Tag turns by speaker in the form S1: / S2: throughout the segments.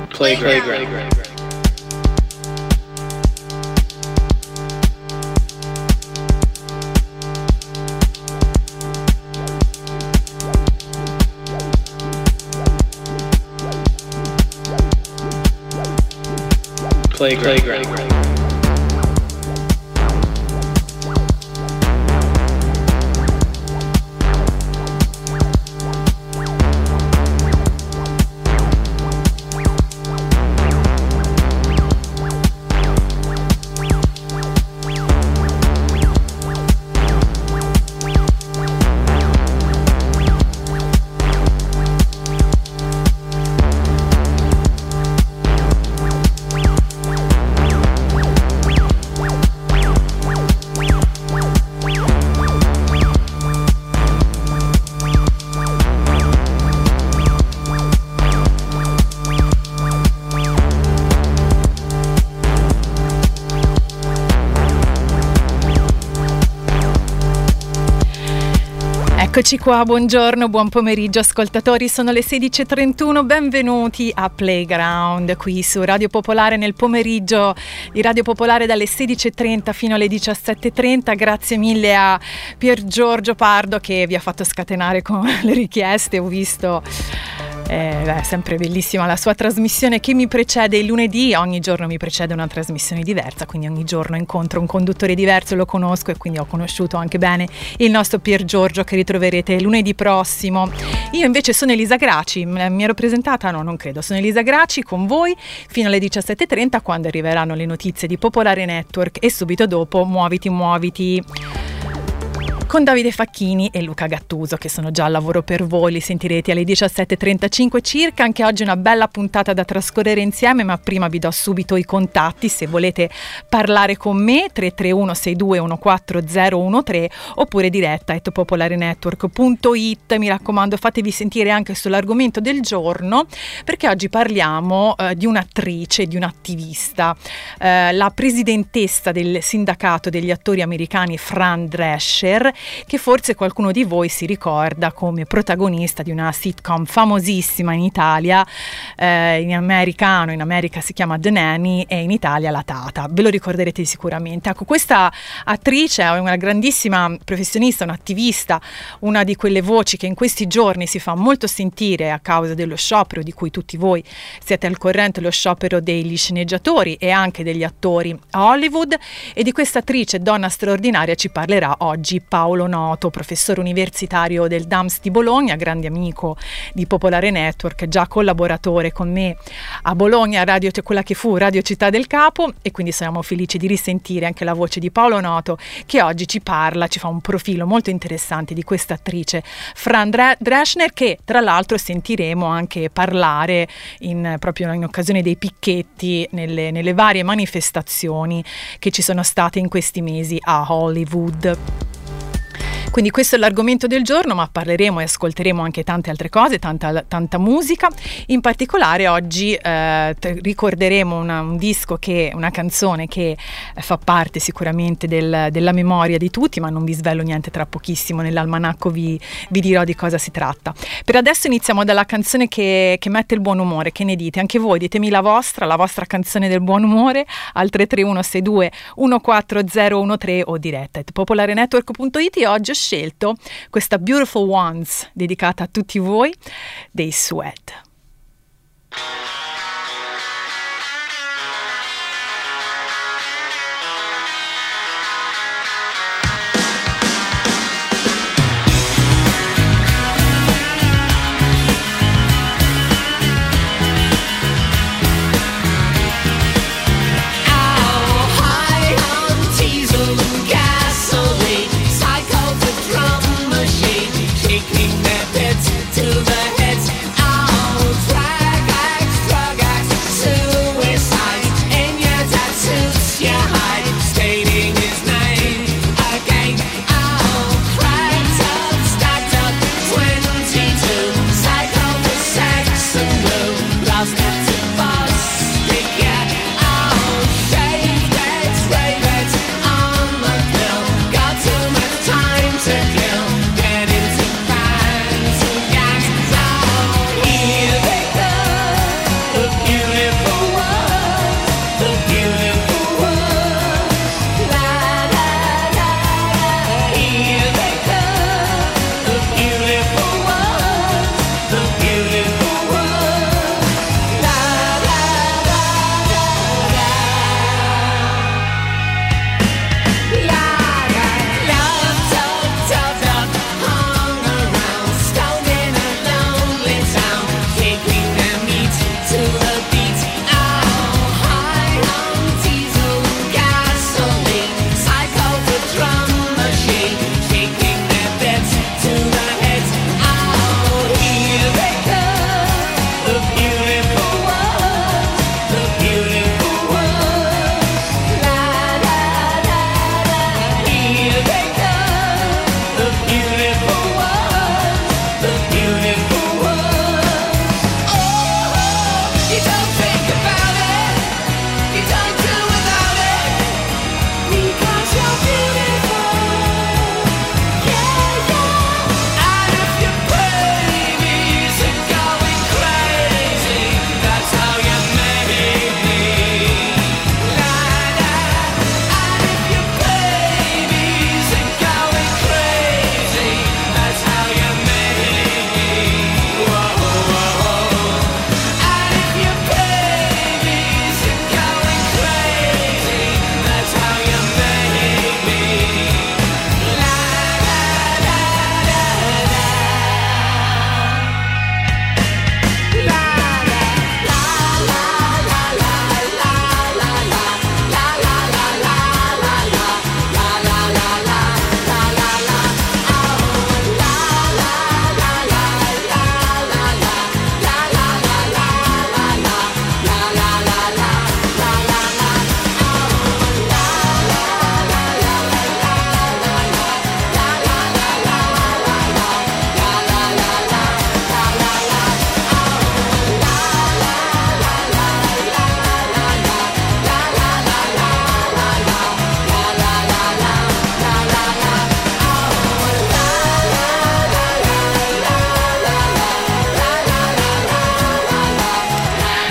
S1: Playground. Playground.
S2: Eccoci qua, buongiorno, buon pomeriggio ascoltatori, sono le 16:31, benvenuti a Playground qui su Radio Popolare nel pomeriggio di Radio Popolare dalle 16:30 fino alle 17:30. Grazie mille a Pier Giorgio Pardo che vi ha fatto scatenare con le richieste, ho visto. È sempre bellissima la sua trasmissione che mi precede il lunedì, ogni giorno mi precede una trasmissione diversa, quindi ogni giorno incontro un conduttore diverso, lo conosco e quindi ho conosciuto anche bene il nostro Pier Giorgio che ritroverete lunedì prossimo. Io invece sono Elisa Graci, mi ero presentata? No, non credo, sono Elisa Graci con voi fino alle 17:30 quando arriveranno le notizie di Popolare Network e subito dopo Muoviti con Davide Facchini e Luca Gattuso che sono già al lavoro per voi, li sentirete alle 17:35 circa. Anche oggi una bella puntata da trascorrere insieme, ma prima vi do subito i contatti se volete parlare con me: 331 62 14013 oppure diretta @popolarenetwork.it. Mi raccomando, fatevi sentire anche sull'argomento del giorno, perché oggi parliamo di un'attrice, di un'attivista, la presidentessa del sindacato degli attori americani Fran Drescher, che forse qualcuno di voi si ricorda come protagonista di una sitcom famosissima in Italia, in America si chiama The Nanny e in Italia La Tata, ve lo ricorderete sicuramente. Ecco, questa attrice è una grandissima professionista, un'attivista, una di quelle voci che in questi giorni si fa molto sentire a causa dello sciopero di cui tutti voi siete al corrente, lo sciopero degli sceneggiatori e anche degli attori a Hollywood, e di questa attrice donna straordinaria ci parlerà oggi Paolo Noto, professore universitario del DAMS di Bologna, grande amico di Popolare Network, già collaboratore con me a Bologna, quella che fu Radio Città del Capo, e quindi siamo felici di risentire anche la voce di Paolo Noto che oggi ci parla, ci fa un profilo molto interessante di questa attrice Fran Drescher, che tra l'altro sentiremo anche parlare proprio in occasione dei picchetti nelle varie manifestazioni che ci sono state in questi mesi a Hollywood. Quindi questo è l'argomento del giorno, ma parleremo e ascolteremo anche tante altre cose, tanta musica. In particolare oggi ricorderemo una canzone che fa parte sicuramente della memoria di tutti, ma non vi svelo niente, tra pochissimo nell'almanacco vi dirò di cosa si tratta. Per adesso iniziamo dalla canzone che mette il buon umore. Che ne dite? Anche voi ditemi la vostra canzone del buon umore al 331 62 14013 o diretta @popolarenetwork.it. E oggi ho scelto questa Beautiful Ones dedicata a tutti voi dei Sweat.
S3: Taking their pets to the heads. Oh,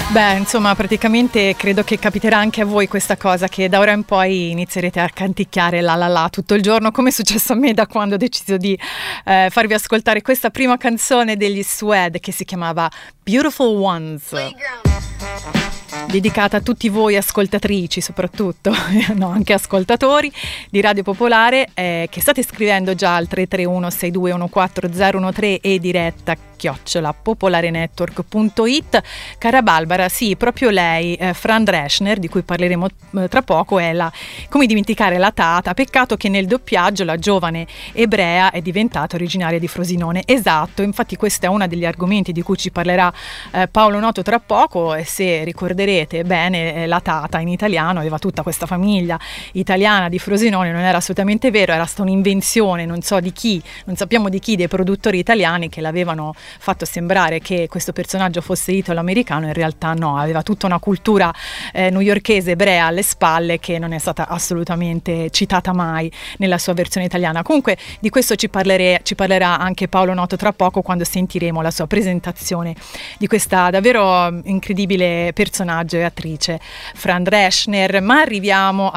S2: Beh, insomma, praticamente credo che capiterà anche a voi questa cosa, che da ora in poi inizierete a canticchiare la la la tutto il giorno, come è successo a me da quando ho deciso di farvi ascoltare questa prima canzone degli Suede che si chiamava Beautiful Ones. Dedicata a tutti voi ascoltatrici soprattutto, no, anche ascoltatori di Radio Popolare che state scrivendo già al 331-6214-013 e diretta @popolarenetwork.it. Cara Barbara, sì, proprio lei, Fran Drescher, di cui parleremo tra poco, è la, come dimenticare la Tata. Peccato che nel doppiaggio la giovane ebrea è diventata originaria di Frosinone. Esatto, infatti questo è uno degli argomenti di cui ci parlerà Paolo Noto tra poco, e se ricorderete bene, la Tata in italiano aveva tutta questa famiglia italiana di Frosinone. Non era assolutamente vero, era stata un'invenzione, non so di chi, non sappiamo di chi, dei produttori italiani, che l'avevano fatto sembrare che questo personaggio fosse italo-americano. In realtà no, aveva tutta una cultura newyorkese ebrea alle spalle, che non è stata assolutamente citata mai nella sua versione italiana. Comunque di questo ci parlerà anche Paolo Noto tra poco, quando sentiremo la sua presentazione di questa davvero incredibile personaggio e attrice, Fran Drescher. Ma arriviamo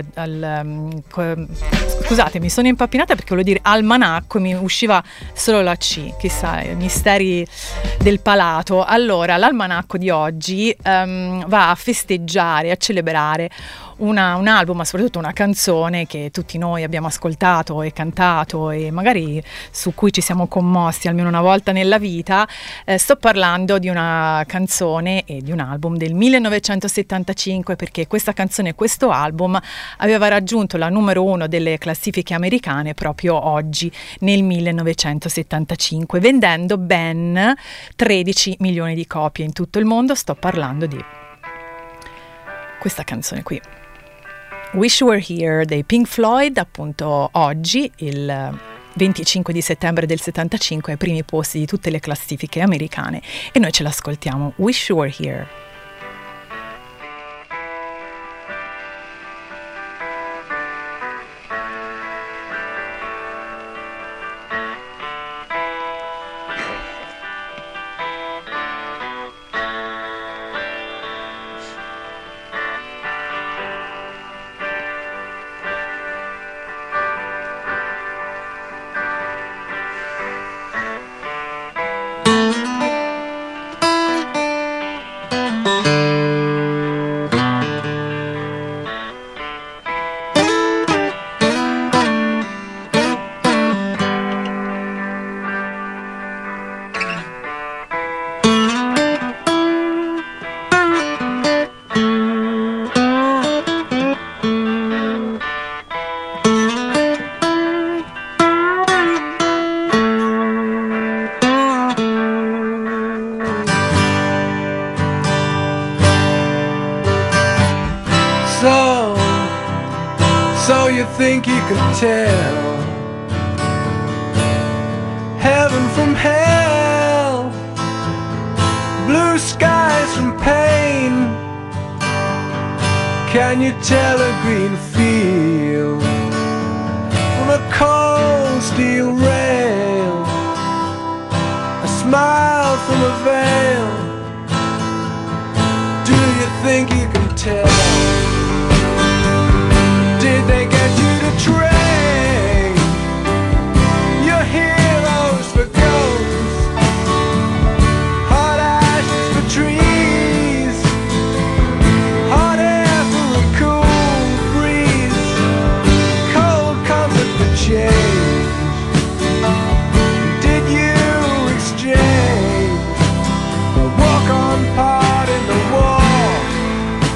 S2: scusate, mi sono impappinata perché volevo dire almanacco, mi usciva solo la C, chissà, misteri del palato. Allora, l'almanacco di oggi va a festeggiare, a celebrare un album, ma soprattutto una canzone che tutti noi abbiamo ascoltato e cantato, e magari su cui ci siamo commossi almeno una volta nella vita. Sto parlando di una canzone e di un album del 1975, perché questa canzone e questo album aveva raggiunto la numero 1 delle classifiche americane proprio oggi, nel 1975, vendendo ben 13 milioni di copie in tutto il mondo. Sto parlando di questa canzone qui, Wish You Were Here dei Pink Floyd, appunto oggi, il 25 di settembre del 75, ai primi posti di tutte le classifiche americane, e noi ce l'ascoltiamo, Wish You Were Here.
S1: So you think you can tell heaven from hell, blue skies from pain? Can you tell a green field from a cold steel rail, a smile from a veil? Do you think you can tell? Did they get you to trade your heroes for ghosts, hot ashes for trees, hot air for a cool breeze, cold comfort for change? Did you exchange a walk-on part in the war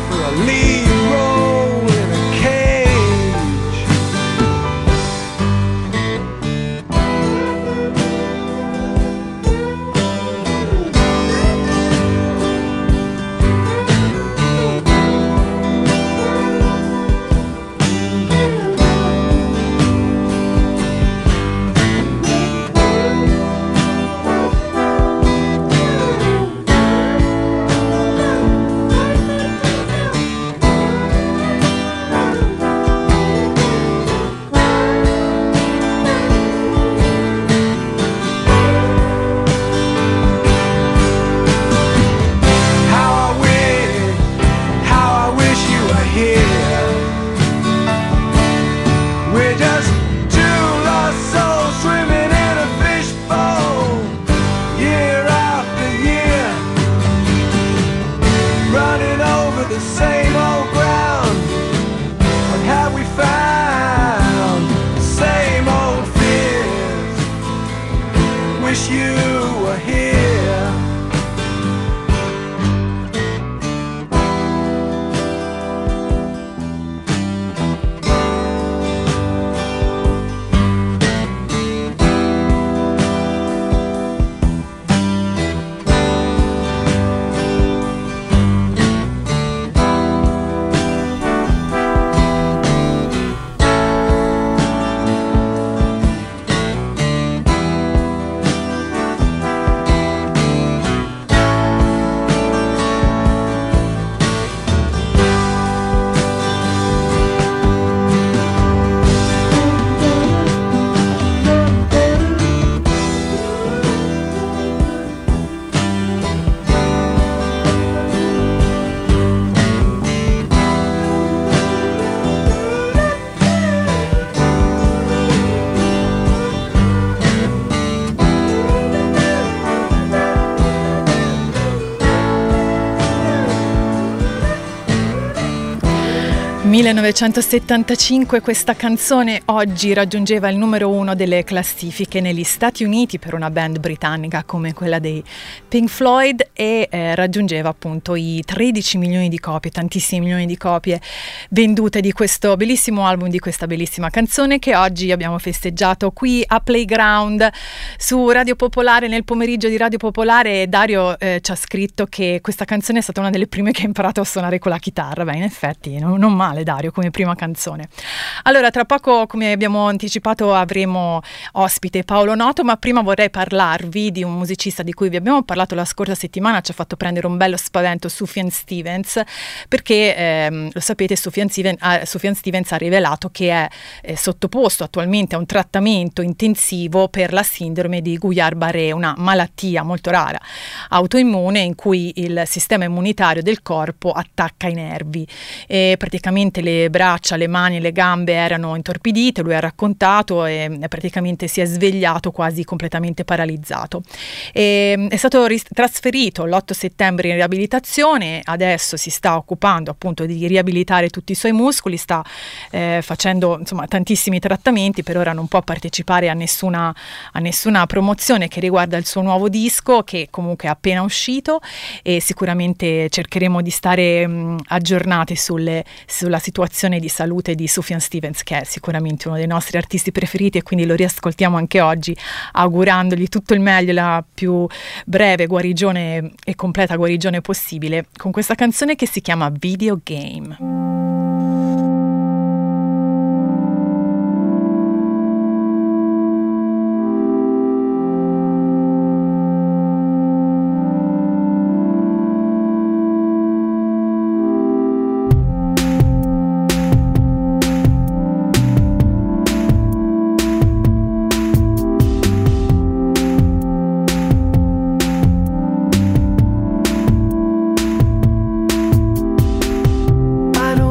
S2: 1975 questa canzone oggi raggiungeva il numero 1 delle classifiche negli Stati Uniti per una band britannica come quella dei Pink Floyd e raggiungeva appunto i 13 milioni di copie, tantissimi milioni di copie vendute di questo bellissimo album, di questa bellissima canzone che oggi abbiamo festeggiato qui a Playground su Radio Popolare, nel pomeriggio di Radio Popolare. Dario ci ha scritto che questa canzone è stata una delle prime che ha imparato a suonare con la chitarra. Beh, in effetti non male Dario come prima canzone. Allora, tra poco, come abbiamo anticipato, avremo ospite Paolo Noto, ma prima vorrei parlarvi di un musicista di cui vi abbiamo parlato la scorsa settimana. Ci ha fatto prendere un bello spavento Sufjan Stevens, perché lo sapete, Sufjan Stevens ha rivelato che è sottoposto attualmente a un trattamento intensivo per la sindrome di Guillain-Barré, una malattia molto rara autoimmune in cui il sistema immunitario del corpo attacca i nervi e praticamente le braccia, le mani e le gambe erano intorpidite. Lui ha raccontato e praticamente si è svegliato quasi completamente paralizzato. È stato trasferito l'8 settembre in riabilitazione, adesso si sta occupando appunto di riabilitare tutti i suoi muscoli, sta facendo insomma tantissimi trattamenti. Per ora non può partecipare a nessuna promozione che riguarda il suo nuovo disco, che comunque è appena uscito, e sicuramente cercheremo di stare aggiornati sulla situazione di salute di Sufjan Stevens, che è sicuramente uno dei nostri artisti preferiti, e quindi lo riascoltiamo anche oggi augurandogli tutto il meglio, la più breve guarigione e completa guarigione possibile, con questa canzone che si chiama Video Game.
S1: I don't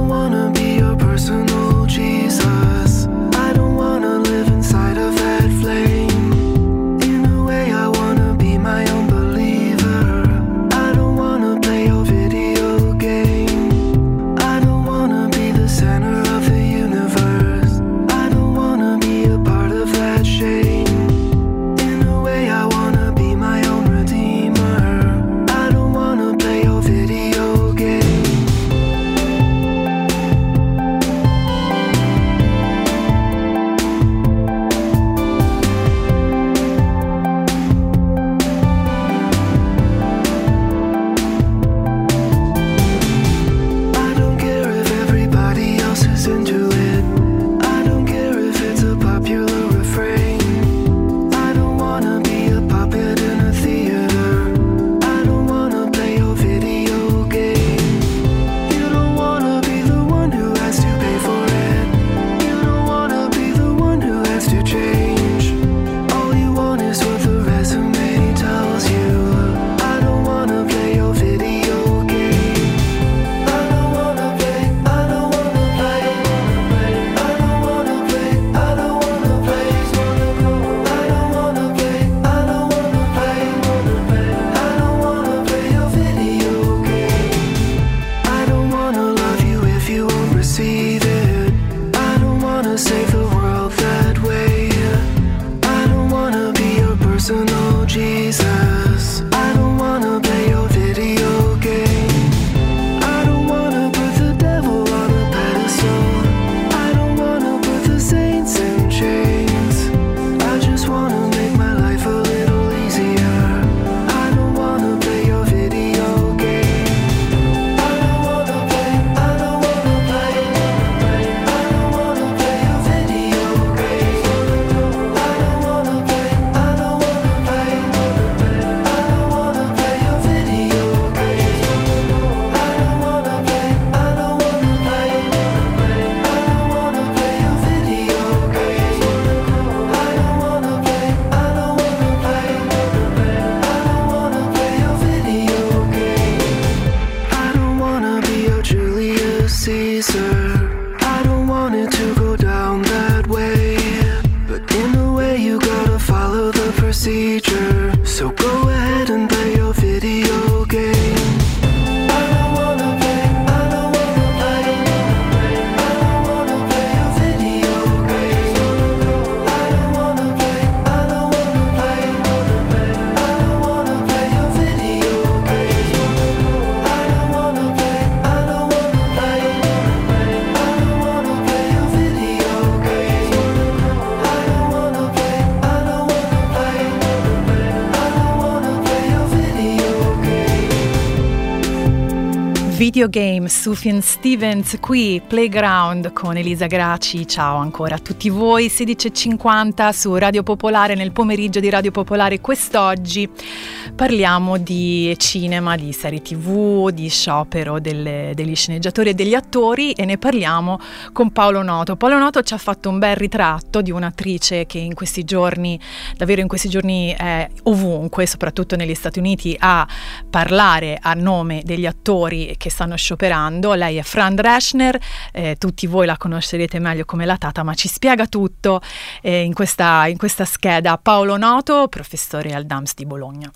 S2: Videogame, Sufjan Stevens qui, Playground con Elisa Graci. Ciao ancora a tutti voi, 16:50 su Radio Popolare, nel pomeriggio di Radio Popolare. Quest'oggi parliamo di cinema, di serie TV, di sciopero degli sceneggiatori e degli attori, e ne parliamo con Paolo Noto. Paolo Noto ci ha fatto un bel ritratto di un'attrice che in questi giorni, davvero in questi giorni, è ovunque, soprattutto negli Stati Uniti, a parlare a nome degli attori che stanno scioperando. Lei è Fran Drescher, tutti voi la conoscerete meglio come la Tata, ma ci spiega tutto in questa scheda. Paolo Noto, professore al DAMS di Bologna.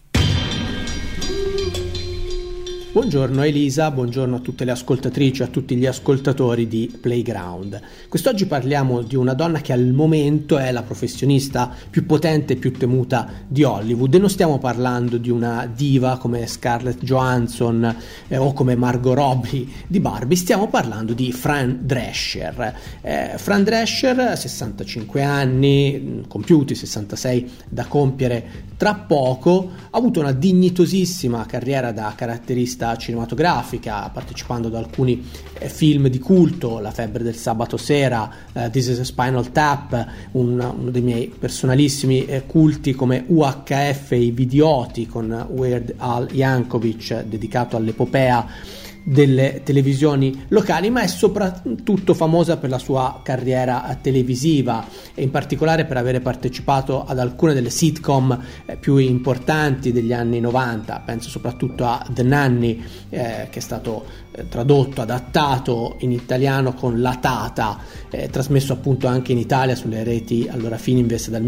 S3: Buongiorno Elisa, buongiorno a tutte le ascoltatrici e a tutti gli ascoltatori di Playground. Quest'oggi parliamo di una donna che al momento è la professionista più potente e più temuta di Hollywood, e non stiamo parlando di una diva come Scarlett Johansson o come Margot Robbie di Barbie, stiamo parlando di Fran Drescher. Fran Drescher, 65 anni, compiuti 66 da compiere tra poco, ha avuto una dignitosissima carriera da caratterista cinematografica, partecipando ad alcuni film di culto, La febbre del sabato sera, This is a Spinal Tap, uno dei miei personalissimi culti come UHF, I Vidioti, con Weird Al Yankovic, dedicato all'epopea delle televisioni locali, ma è soprattutto famosa per la sua carriera televisiva, e in particolare per avere partecipato ad alcune delle sitcom più importanti degli anni 90. Penso soprattutto a The Nanny, che è stato tradotto, adattato in italiano con La Tata, trasmesso appunto anche in Italia sulle reti allora Fininvest dal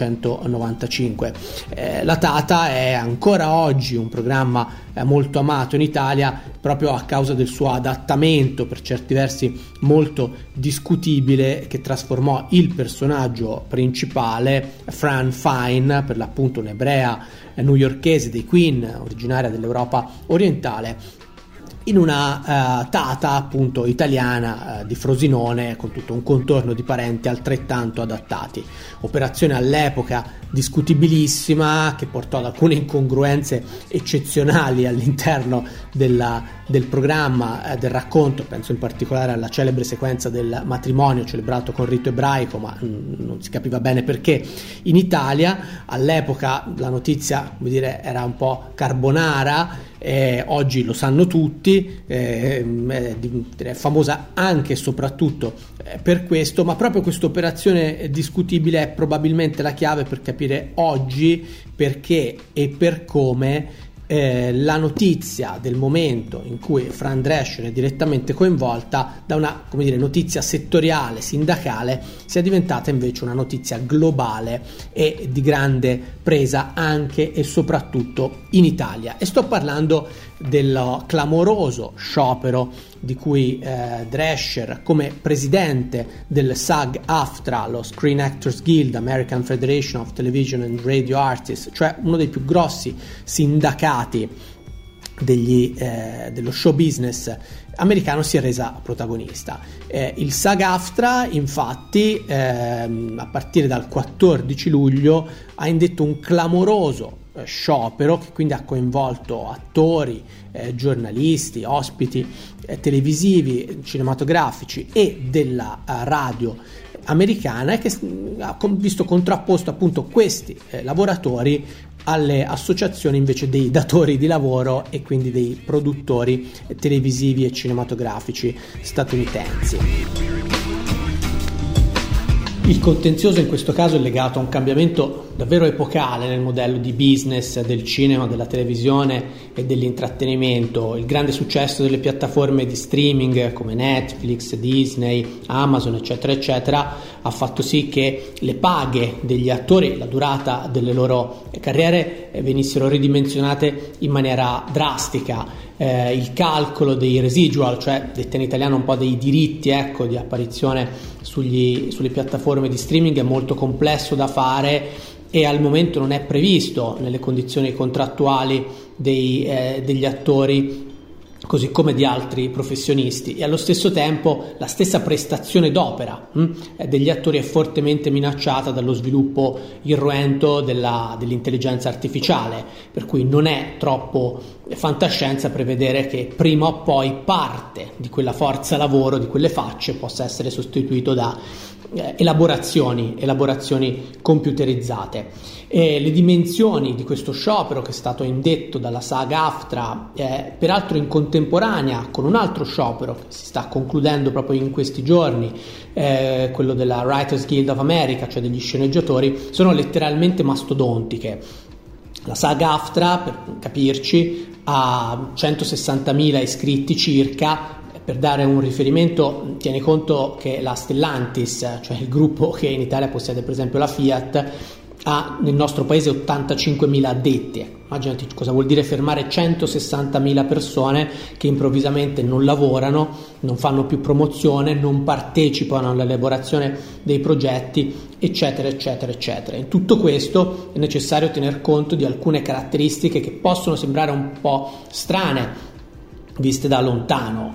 S3: 1995. La Tata è ancora oggi un programma molto amato in Italia proprio a causa del suo adattamento, per certi versi molto discutibile, che trasformò il personaggio principale, Fran Fine, per l'appunto un'ebrea newyorkese dei Queen, originaria dell'Europa orientale, in una Tata appunto italiana di Frosinone, con tutto un contorno di parenti altrettanto adattati. Operazione all'epoca discutibilissima, che portò ad alcune incongruenze eccezionali all'interno del programma, del racconto. Penso in particolare alla celebre sequenza del matrimonio celebrato con rito ebraico, ma non si capiva bene perché in Italia. All'epoca la notizia, come dire, era un po' carbonara. Oggi lo sanno tutti, è famosa anche e soprattutto per questo, ma proprio questa operazione discutibile è probabilmente la chiave per capire oggi perché e per come la notizia del momento in cui Fran Drescher è direttamente coinvolta, da una, come dire, notizia settoriale, sindacale, sia diventata invece una notizia globale e di grande presa anche e soprattutto in Italia. E sto parlando del clamoroso sciopero di cui Drescher, come presidente del SAG-AFTRA, lo Screen Actors Guild, American Federation of Television and Radio Artists, cioè uno dei più grossi sindacati dello show business americano, si è resa protagonista. Il SAG-AFTRA infatti a partire dal 14 luglio ha indetto un clamoroso sciopero, che quindi ha coinvolto attori, giornalisti, ospiti televisivi, cinematografici e della radio americana, e che ha visto contrapposto appunto questi lavoratori alle associazioni invece dei datori di lavoro e quindi dei produttori televisivi e cinematografici statunitensi. Il contenzioso in questo caso è legato a un cambiamento davvero epocale nel modello di business del cinema, della televisione e dell'intrattenimento. Il grande successo delle piattaforme di streaming come Netflix, Disney, Amazon, eccetera eccetera, ha fatto sì che le paghe degli attori, la durata delle loro carriere venissero ridimensionate in maniera drastica. Il calcolo dei residual, cioè detta in italiano un po' dei diritti, ecco, di apparizione sulle piattaforme di streaming, è molto complesso da fare e al momento non è previsto nelle condizioni contrattuali degli attori, così come di altri professionisti, e allo stesso tempo la stessa prestazione d'opera degli attori è fortemente minacciata dallo sviluppo irruento dell'intelligenza artificiale, per cui non è troppo fantascienza prevedere che prima o poi parte di quella forza lavoro, di quelle facce, possa essere sostituito da elaborazioni computerizzate. Le dimensioni di questo sciopero, che è stato indetto dalla SAG-AFTRA, peraltro in contemporanea con un altro sciopero che si sta concludendo proprio in questi giorni, quello della Writers Guild of America, cioè degli sceneggiatori, sono letteralmente mastodontiche. La SAG-AFTRA, per capirci, ha 160.000 iscritti circa. Per dare un riferimento, tieni conto che la Stellantis, cioè il gruppo che in Italia possiede per esempio la Fiat, ha nel nostro paese 85.000 addetti. Immaginati cosa vuol dire fermare 160.000 persone che improvvisamente non lavorano, non fanno più promozione, non partecipano all'elaborazione dei progetti, eccetera eccetera eccetera. In tutto questo è necessario tener conto di alcune caratteristiche che possono sembrare un po' strane viste da lontano.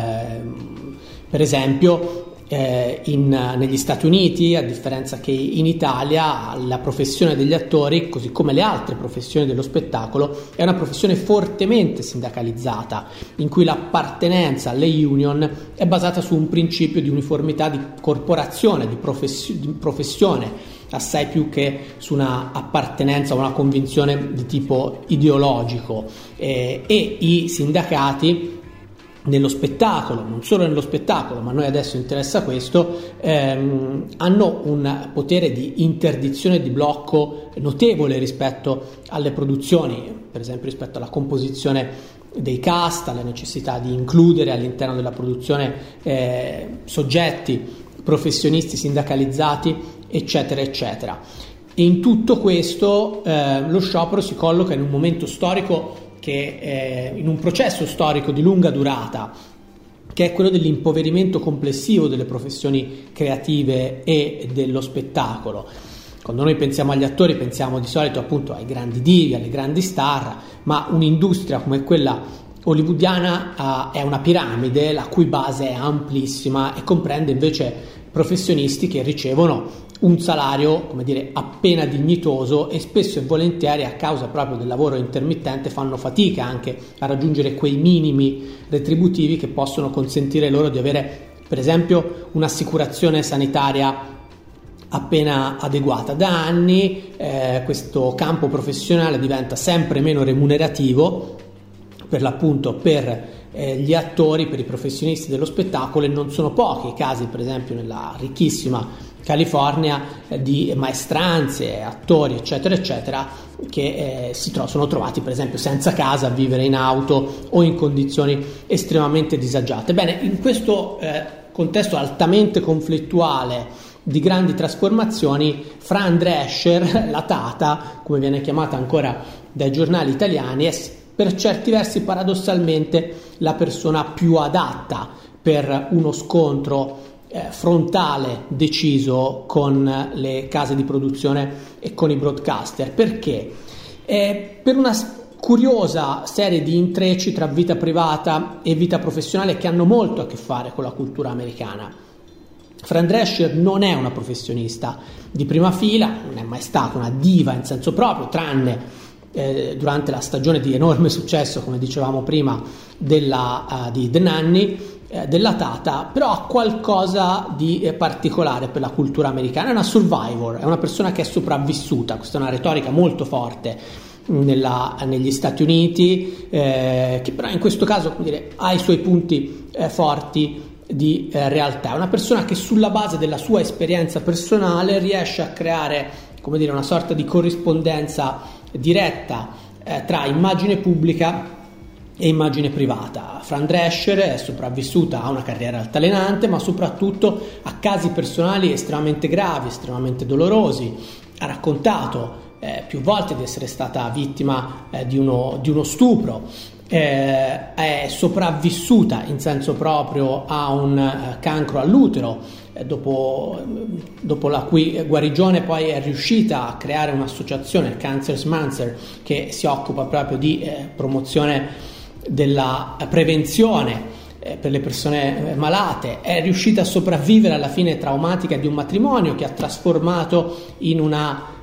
S3: Per esempio negli Stati Uniti, a differenza che in Italia, la professione degli attori, così come le altre professioni dello spettacolo, è una professione fortemente sindacalizzata, in cui l'appartenenza alle union è basata su un principio di uniformità di corporazione, di professione, assai più che su una appartenenza o una convinzione di tipo ideologico. E i sindacati nello spettacolo, non solo nello spettacolo, ma a noi adesso interessa questo, hanno un potere di interdizione di blocco notevole rispetto alle produzioni, per esempio rispetto alla composizione dei cast, alla necessità di includere all'interno della produzione soggetti professionisti sindacalizzati, eccetera eccetera. E in tutto questo lo sciopero si colloca in un momento storico che in un processo storico di lunga durata, che è quello dell'impoverimento complessivo delle professioni creative e dello spettacolo. Quando noi pensiamo agli attori pensiamo di solito appunto ai grandi divi, alle grandi star, ma un'industria come quella hollywoodiana è una piramide la cui base è amplissima e comprende invece professionisti che ricevono un salario, come dire, appena dignitoso, e spesso e volentieri, a causa proprio del lavoro intermittente, fanno fatica anche a raggiungere quei minimi retributivi che possono consentire loro di avere, per esempio, un'assicurazione sanitaria appena adeguata. Da anni questo campo professionale diventa sempre meno remunerativo, per l'appunto per gli attori, per i professionisti dello spettacolo, e non sono pochi i casi, per esempio nella ricchissima California, di maestranze, attori eccetera eccetera, che sono trovati per esempio senza casa, a vivere in auto o in condizioni estremamente disagiate. Bene, in questo contesto altamente conflittuale di grandi trasformazioni, Fran Drescher, la Tata, come viene chiamata ancora dai giornali italiani, è per certi versi paradossalmente la persona più adatta per uno scontro frontale, deciso con le case di produzione e con i broadcaster. Perché? Per una curiosa serie di intrecci tra vita privata e vita professionale che hanno molto a che fare con la cultura americana. Fran Drescher non è una professionista di prima fila, non è mai stata una diva in senso proprio, tranne durante la stagione di enorme successo, come dicevamo prima, di The Nanny, della Tata, però ha qualcosa di particolare per la cultura americana. È una survivor, è una persona che è sopravvissuta. Questa è una retorica molto forte negli Stati Uniti, che però in questo caso, come dire, ha i suoi punti forti di realtà. È una persona che sulla base della sua esperienza personale riesce a creare, come dire, una sorta di corrispondenza diretta tra immagine pubblica e immagine privata. Fran Drescher è sopravvissuta a una carriera altalenante, ma soprattutto a casi personali estremamente gravi, estremamente dolorosi. Ha raccontato più volte di essere stata vittima di uno stupro, è sopravvissuta in senso proprio a un cancro all'utero, dopo la cui guarigione poi è riuscita a creare un'associazione, Cancer's Mancer, che si occupa proprio di promozione della prevenzione per le persone malate. È riuscita a sopravvivere alla fine traumatica di un matrimonio che ha trasformato in una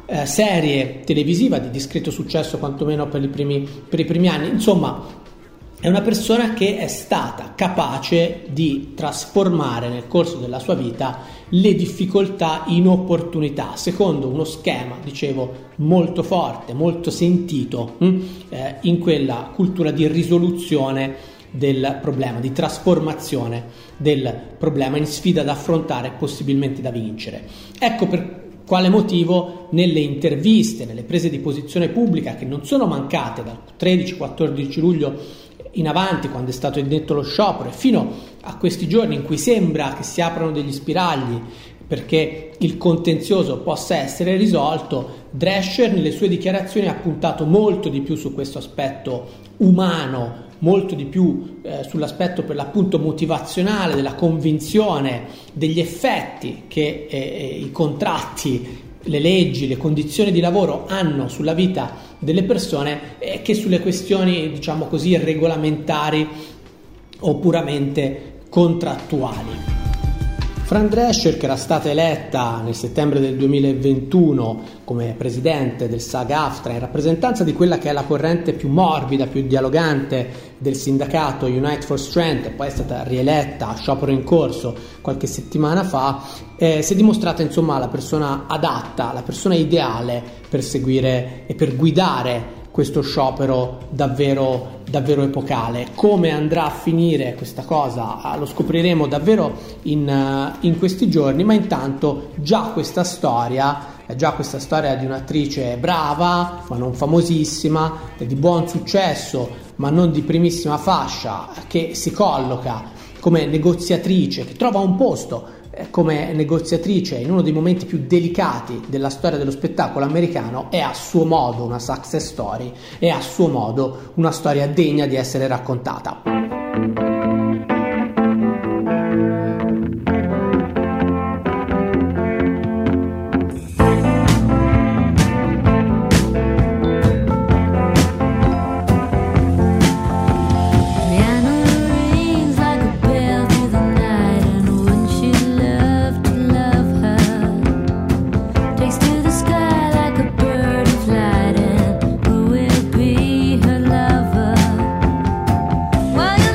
S3: serie televisiva di discreto successo, quantomeno per i primi anni. Insomma, è una persona che è stata capace di trasformare nel corso della sua vita le difficoltà in opportunità, secondo uno schema, dicevo, molto forte, molto sentito in quella cultura di risoluzione del problema, di trasformazione del problema in sfida da affrontare, possibilmente da vincere. Ecco per quale motivo nelle interviste, nelle prese di posizione pubblica, che non sono mancate dal 13-14 luglio in avanti, quando è stato indetto lo sciopero, e fino a questi giorni in cui sembra che si aprano degli spiragli perché il contenzioso possa essere risolto, Drescher nelle sue dichiarazioni ha puntato molto di più su questo aspetto umano, molto di più sull'aspetto per l'appunto motivazionale, della convinzione degli effetti che i contratti, le leggi, le condizioni di lavoro hanno sulla vita delle persone, che sulle questioni, diciamo così, regolamentari o puramente contrattuali. Fran Drescher, che era stata eletta nel settembre del 2021 come presidente del SAG-AFTRA in rappresentanza di quella che è la corrente più morbida, più dialogante del sindacato Unite for Strength, e poi è stata rieletta a sciopero in corso qualche settimana fa, si è dimostrata insomma la persona adatta, la persona ideale per seguire e per guidare questo sciopero davvero epocale. Come andrà a finire questa cosa lo scopriremo davvero in questi giorni, ma intanto già questa storia di un'attrice brava ma non famosissima, di buon successo ma non di primissima fascia, che si colloca come negoziatrice, che trova un posto come negoziatrice in uno dei momenti più delicati della storia dello spettacolo americano, è a suo modo una success story, è a suo modo una storia degna di essere raccontata.
S4: Why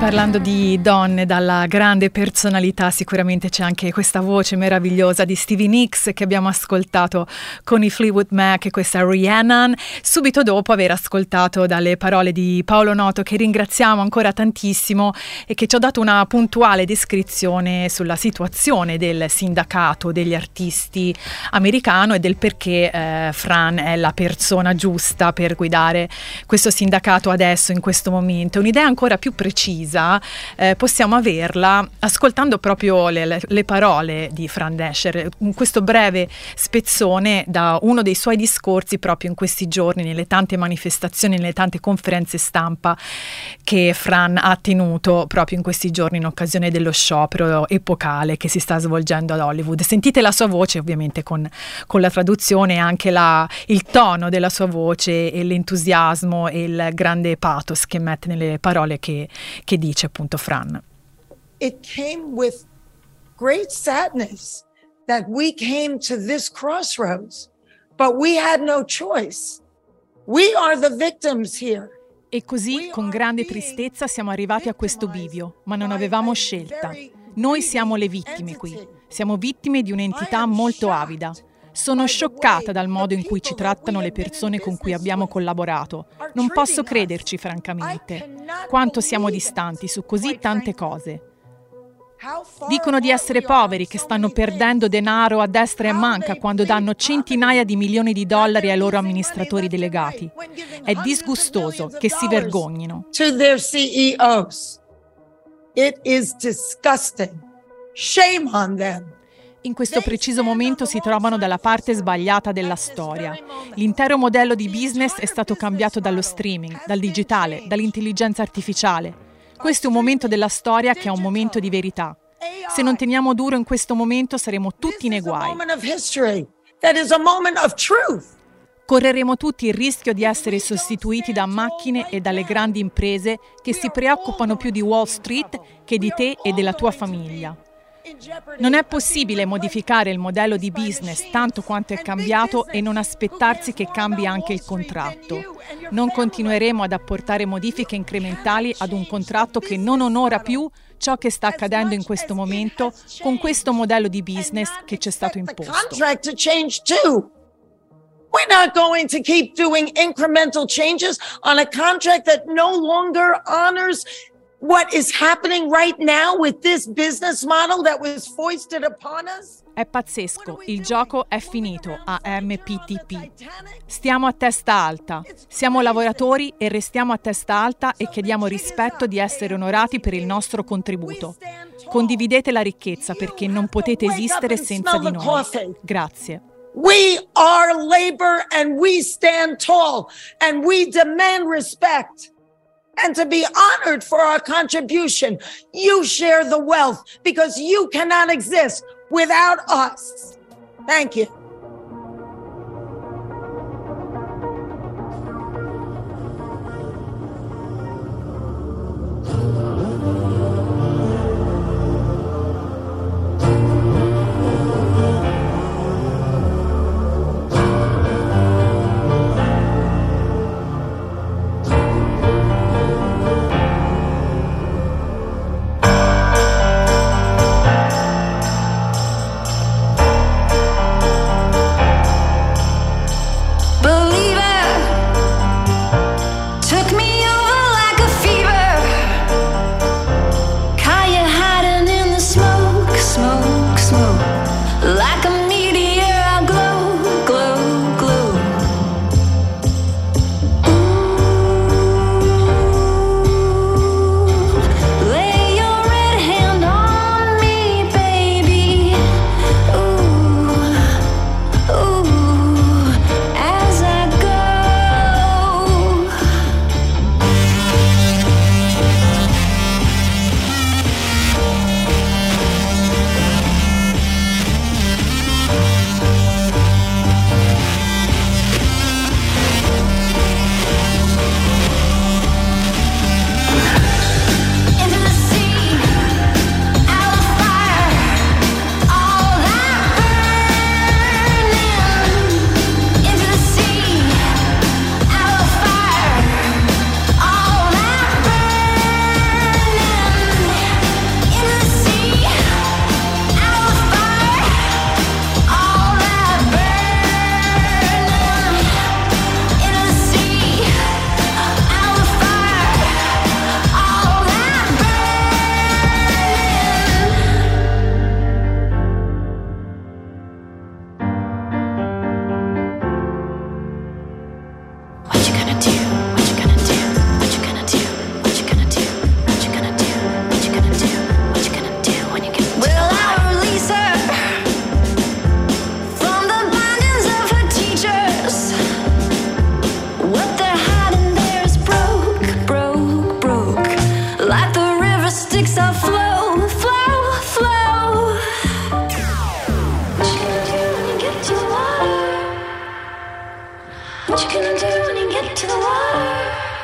S2: Parlando di donne dalla grande personalità, sicuramente c'è anche questa voce meravigliosa di Stevie Nicks che abbiamo ascoltato con i Fleetwood Mac e questa Rhiannon, subito dopo aver ascoltato dalle parole di Paolo Noto, che ringraziamo ancora tantissimo e che ci ha dato una puntuale descrizione sulla situazione del sindacato degli artisti americano e del perché Fran è la persona giusta per guidare questo sindacato adesso, in questo momento. Un'idea ancora più precisa possiamo averla ascoltando proprio le parole di Fran Drescher in questo breve spezzone da uno dei suoi discorsi proprio in questi giorni, nelle tante manifestazioni, nelle tante conferenze stampa che Fran ha tenuto proprio in questi giorni in occasione dello sciopero epocale che si sta svolgendo ad Hollywood. Sentite la sua voce, ovviamente con la traduzione, e anche il tono della sua voce e l'entusiasmo e il grande pathos che mette nelle parole che dice appunto Fran.
S4: It came with great sadness that we came to this crossroads, but we had no choice. We are the victims here.
S2: E così, con grande tristezza, siamo arrivati a questo bivio, ma non avevamo scelta. Noi siamo le vittime qui. Siamo vittime di un'entità molto avida. Sono scioccata dal modo in cui ci trattano le persone con cui abbiamo collaborato. Non posso crederci, francamente. Quanto siamo distanti su così tante cose. Dicono di essere poveri, che stanno perdendo denaro a destra e a manca quando danno centinaia di milioni di dollari ai loro amministratori delegati. È disgustoso, che si vergognino.
S4: To their CEOs. It is disgusting. Shame on them.
S2: In questo preciso momento si trovano dalla parte sbagliata della storia. L'intero modello di business è stato cambiato dallo streaming, dal digitale, dall'intelligenza artificiale. Questo è un momento della storia che è un momento di verità. Se non teniamo duro in questo momento saremo tutti nei guai. Correremo tutti il rischio di essere sostituiti da macchine e dalle grandi imprese che si preoccupano più di Wall Street che di te e della tua famiglia. Non è possibile modificare il modello di business tanto quanto è cambiato e non aspettarsi che cambi anche il contratto. Non continueremo ad apportare modifiche incrementali ad un contratto che non onora più ciò che sta accadendo in questo momento con questo modello di business che ci è stato imposto.
S4: We're not going to keep doing incremental changes on a contract that no longer honors what is happening right now with this business model that was foisted upon us.
S2: È pazzesco, il gioco è finito a MPTP. Stiamo a testa alta, siamo lavoratori e restiamo a testa alta e chiediamo rispetto di essere onorati per il nostro contributo. Condividete la ricchezza perché non potete esistere senza di noi. Grazie.
S4: We are labor and we stand tall and we demand respect. And to be honored for our contribution, you share the wealth because you cannot exist without us. Thank you.
S5: What you gonna do when you get to the water?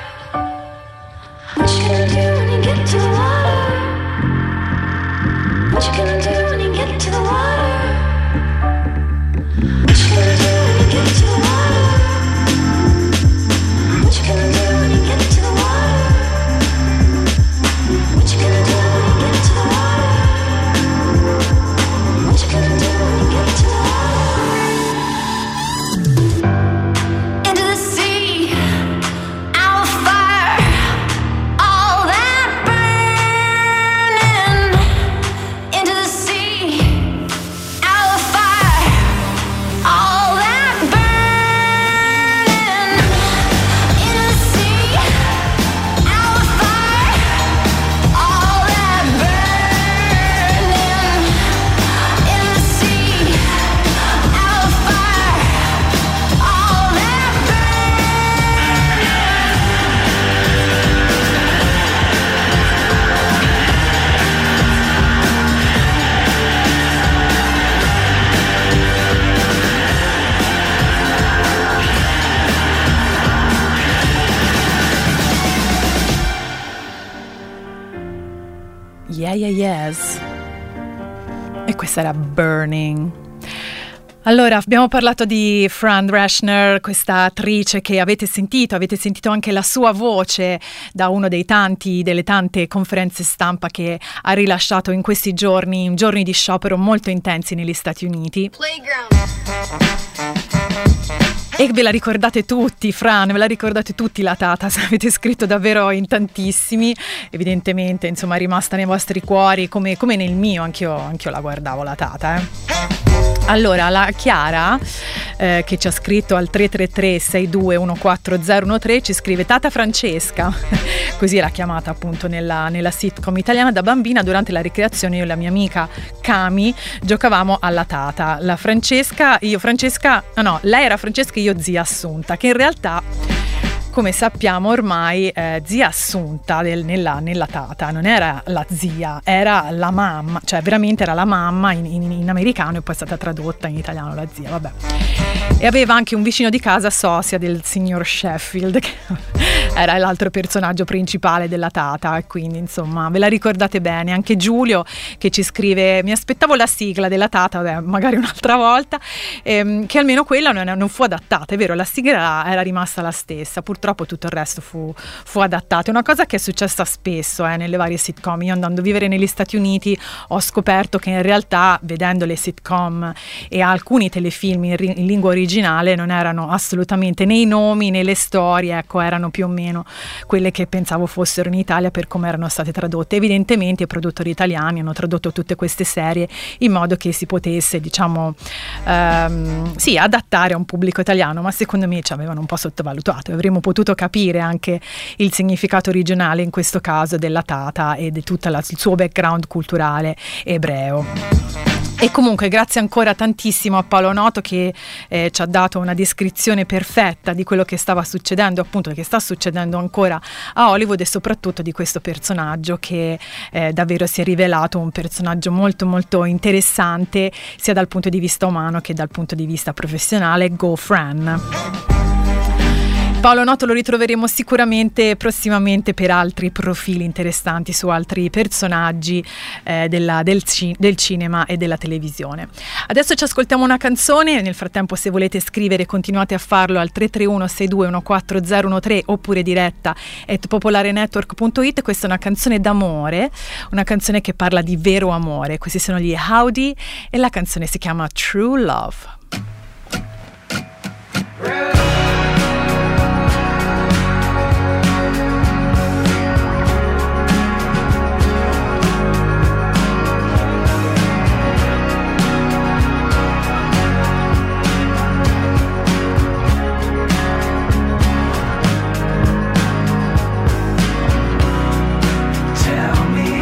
S5: What you gonna do when you get to the water? What you gonna do when you get to the water? What you gonna do when you get to the water? What you gonna do when you get to the water? What you gonna do when you get to the water? What you gonna do when you get to the water? Into the sea, out of fire, all that burning. Into the sea, out of fire, all that burning. Into the sea, out of fire, all that burning. In the sea, out of fire, all that
S2: Yeah, yeah, yes. E questa era Burning. Allora, abbiamo parlato di Fran Drescher, questa attrice che avete sentito anche la sua voce da uno delle tante conferenze stampa che ha rilasciato in questi giorni di sciopero molto intensi negli Stati Uniti. E ve la ricordate tutti, Fran, ve la ricordate tutti la Tata, avete scritto davvero in tantissimi, evidentemente insomma è rimasta nei vostri cuori come nel mio, anch'io la guardavo la Tata. Allora, la Chiara che ci ha scritto al 333-6214013 ci scrive: Tata Francesca, così era chiamata appunto nella sitcom italiana. Da bambina durante la ricreazione io e la mia amica Cami giocavamo alla Tata. Lei era Francesca e io zia Assunta, che in realtà, come sappiamo ormai, zia Assunta nella Tata non era la zia, era la mamma, cioè veramente era la mamma in americano, e poi è stata tradotta in italiano la zia, vabbè. E aveva anche un vicino di casa sosia del signor Sheffield, che era l'altro personaggio principale della Tata, e quindi insomma ve la ricordate bene. Anche Giulio che ci scrive: mi aspettavo la sigla della Tata, magari un'altra volta, che almeno quella non fu adattata, è vero, la sigla era rimasta la stessa, purtroppo tutto il resto fu adattato. È una cosa che è successa spesso nelle varie sitcom. Io, andando a vivere negli Stati Uniti, ho scoperto che in realtà, vedendo le sitcom e alcuni telefilm in lingua originale, non erano assolutamente né i nomi né le storie, ecco, erano più o meno quelle che pensavo fossero in Italia per come erano state tradotte. Evidentemente i produttori italiani hanno tradotto tutte queste serie in modo che si potesse, diciamo, adattare a un pubblico italiano, ma secondo me ci avevano un po' sottovalutato. Avremmo potuto capire anche il significato originale in questo caso della Tata e di tutto il suo background culturale ebreo. E comunque grazie ancora tantissimo a Paolo Noto che ci ha dato una descrizione perfetta di quello che stava succedendo, appunto che sta succedendo ancora a Hollywood, e soprattutto di questo personaggio che davvero si è rivelato un personaggio molto molto interessante sia dal punto di vista umano che dal punto di vista professionale. Go Fran! Paolo Noto lo ritroveremo sicuramente prossimamente per altri profili interessanti su altri personaggi del cinema e della televisione. Adesso ci ascoltiamo una canzone. Nel frattempo, se volete scrivere, continuate a farlo al 331-6214013 oppure diretta @popolarenetwork.it. Questa è una canzone d'amore, una canzone che parla di vero amore. Questi sono gli Howdy e la canzone si chiama True Love.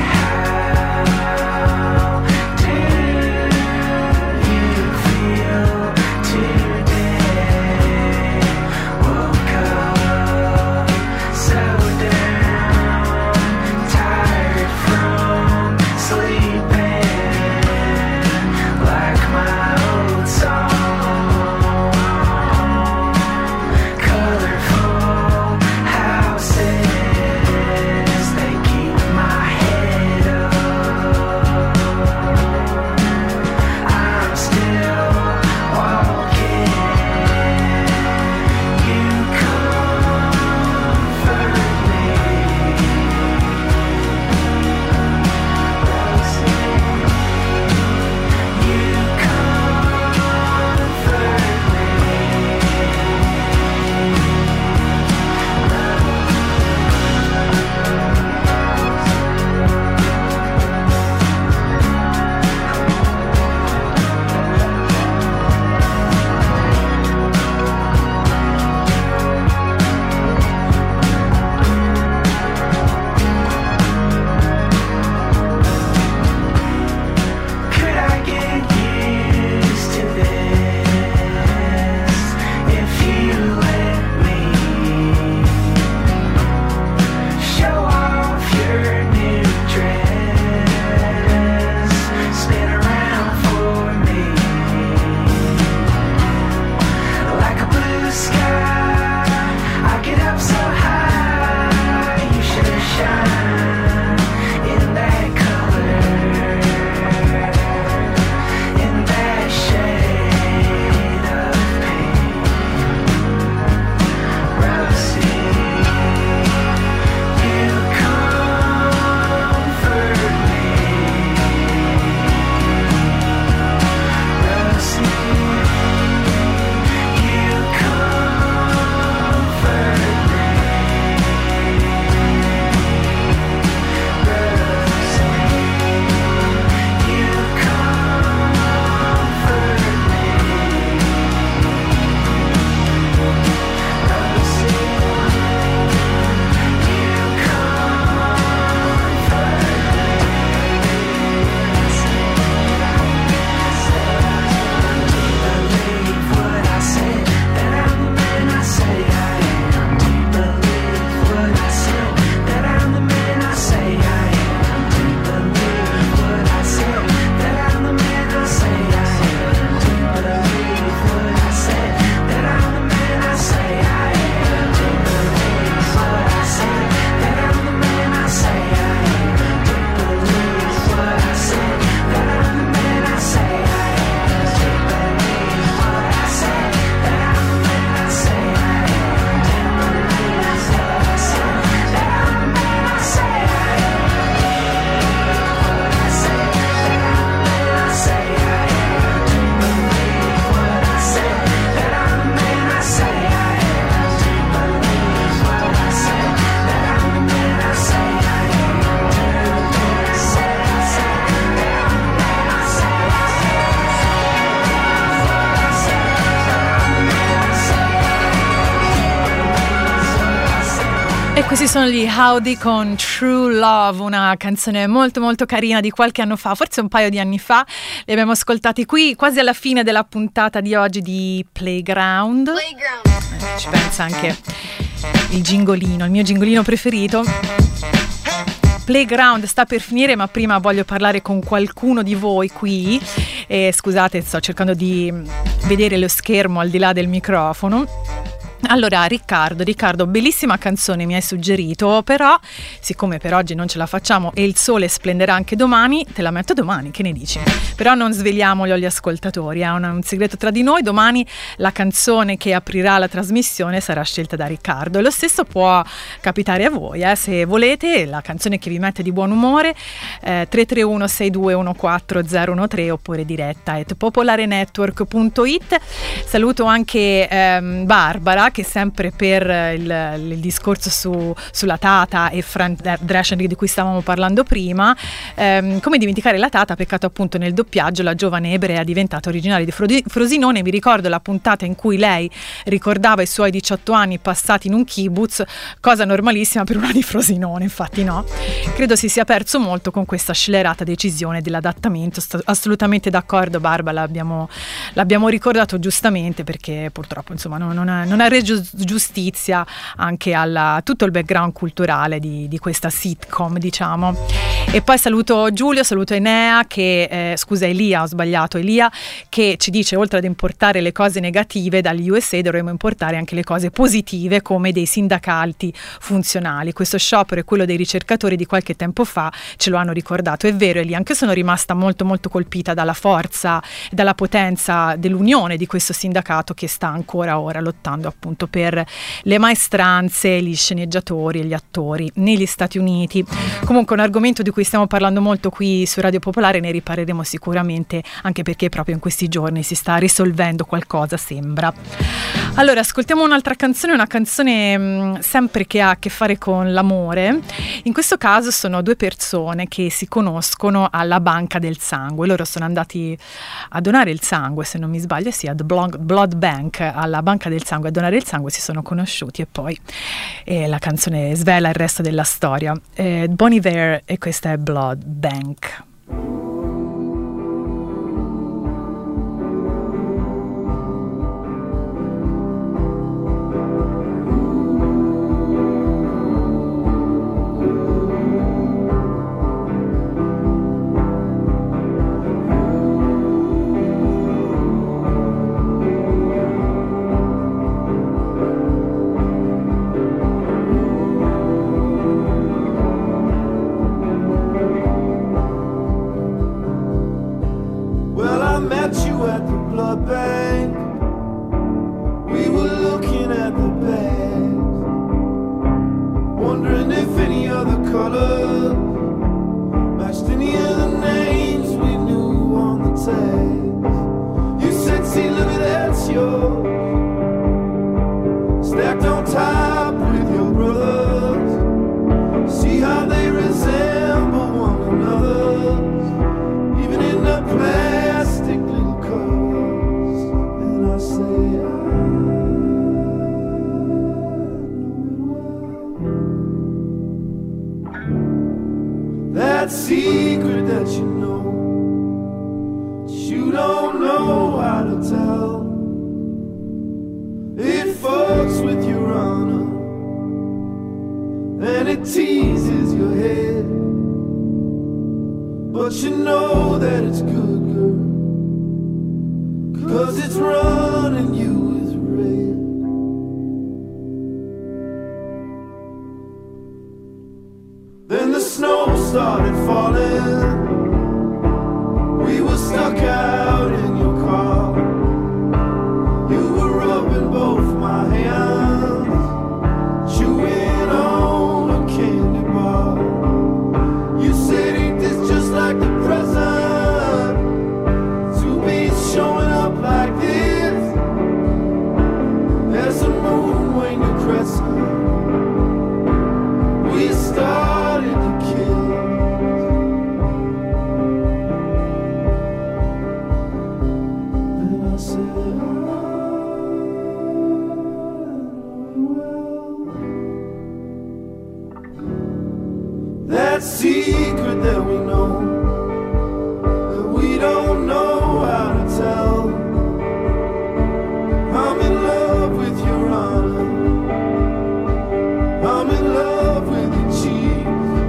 S1: Feel
S2: Questi sono gli Howdy con True Love, una canzone molto molto carina di qualche anno fa, forse un paio di anni fa. Li abbiamo ascoltati qui quasi alla fine della puntata di oggi di Playground. Ci pensa anche il gingolino, il mio gingolino preferito. Playground sta per finire, ma prima voglio parlare con qualcuno di voi qui. Scusate, sto cercando di vedere lo schermo al di là del microfono. Allora, Riccardo, bellissima canzone mi hai suggerito, però siccome per oggi non ce la facciamo e il sole splenderà anche domani, te la metto domani, che ne dici? Però non sveliamolo agli ascoltatori, è un segreto tra di noi. Domani la canzone che aprirà la trasmissione sarà scelta da Riccardo e lo stesso può capitare a voi, se volete, la canzone che vi mette di buon umore, 331 6214 013 oppure diretta @popolarenetwork.it. Saluto anche Barbara, che sempre per il discorso sulla Tata e Frank Drescher di cui stavamo parlando prima, come dimenticare la Tata, peccato appunto nel doppiaggio la giovane ebrea diventata originaria di Frosinone. Mi ricordo la puntata in cui lei ricordava i suoi 18 anni passati in un kibbutz, cosa normalissima per una di Frosinone, infatti no, credo si sia perso molto con questa scellerata decisione dell'adattamento. Sto assolutamente d'accordo, Barbara, l'abbiamo ricordato giustamente, perché purtroppo insomma non ha reso giustizia anche a tutto il background culturale di questa sitcom, diciamo. E poi saluto Giulio, saluto Enea che Elia, ho sbagliato, Elia, che ci dice: oltre ad importare le cose negative dagli USA dovremmo importare anche le cose positive, come dei sindacati funzionali. Questo sciopero e quello dei ricercatori di qualche tempo fa ce lo hanno ricordato. È vero, Elia, anche io sono rimasta molto molto colpita dalla forza e dalla potenza dell'unione di questo sindacato, che sta ancora ora lottando appunto per le maestranze, gli sceneggiatori e gli attori negli Stati Uniti. Comunque un argomento di cui stiamo parlando molto qui su Radio Popolare, ne riparleremo sicuramente, anche perché proprio in questi giorni si sta risolvendo qualcosa, sembra. Allora, ascoltiamo un'altra canzone, una canzone sempre che ha a che fare con l'amore. In questo caso sono due persone che si conoscono alla banca del sangue. Loro sono andati a donare il sangue, se non mi sbaglio, sì, ad Blood Bank, alla banca del sangue, a donare il sangue, si sono conosciuti e poi la canzone svela il resto della storia. Bon Iver, e questa è Blood Bank.
S1: that we know, that we don't know how to tell. I'm in love with your honor, I'm in love with your cheese.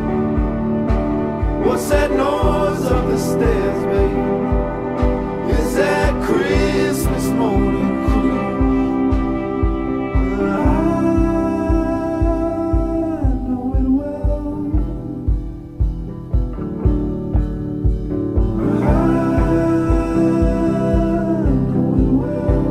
S1: What's that noise up the stairs, babe? Is that Christmas morning crew? I know it well. I know it well.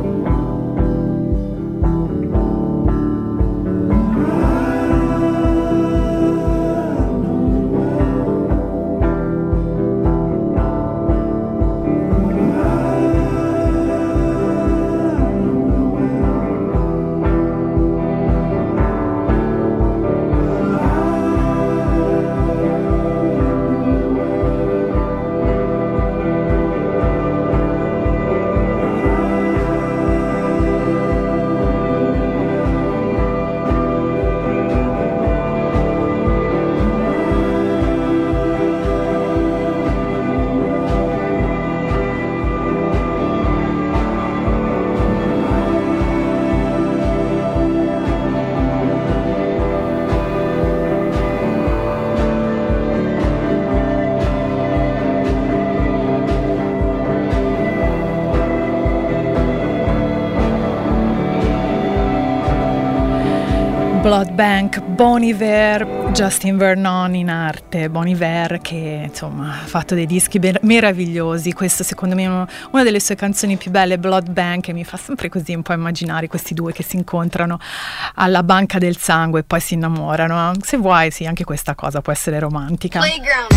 S2: Blood Bank, Bon Iver, Justin Vernon in arte, Bon Iver che insomma ha fatto dei dischi meravigliosi. Questa secondo me è una delle sue canzoni più belle, Blood Bank, e mi fa sempre così un po' immaginare questi due che si incontrano alla banca del sangue e poi si innamorano. Se vuoi, sì, anche questa cosa può essere romantica.
S5: Playground.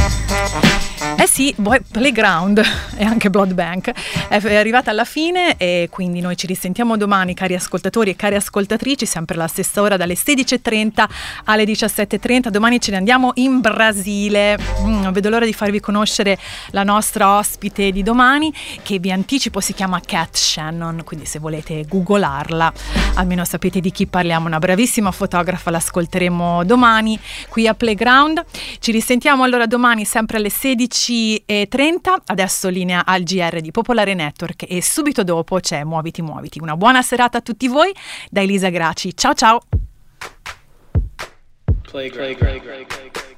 S2: Eh sì, Playground e anche Blood Bank è arrivata alla fine, e quindi noi ci risentiamo domani, cari ascoltatori e cari ascoltatrici, sempre alla stessa ora, dalle 16:30 alle 17:30. Domani ce ne andiamo in Brasile. Non vedo l'ora di farvi conoscere la nostra ospite di domani, che vi anticipo si chiama Cat Shannon, quindi se volete googolarla almeno sapete di chi parliamo. Una bravissima fotografa, l'ascolteremo domani qui a Playground. Ci risentiamo allora domani sempre alle 16:30. Adesso linea al GR di Popolare Network e subito dopo c'è Muoviti Muoviti. Una buona serata a tutti voi da Elisa Graci. Ciao ciao.
S6: Playground.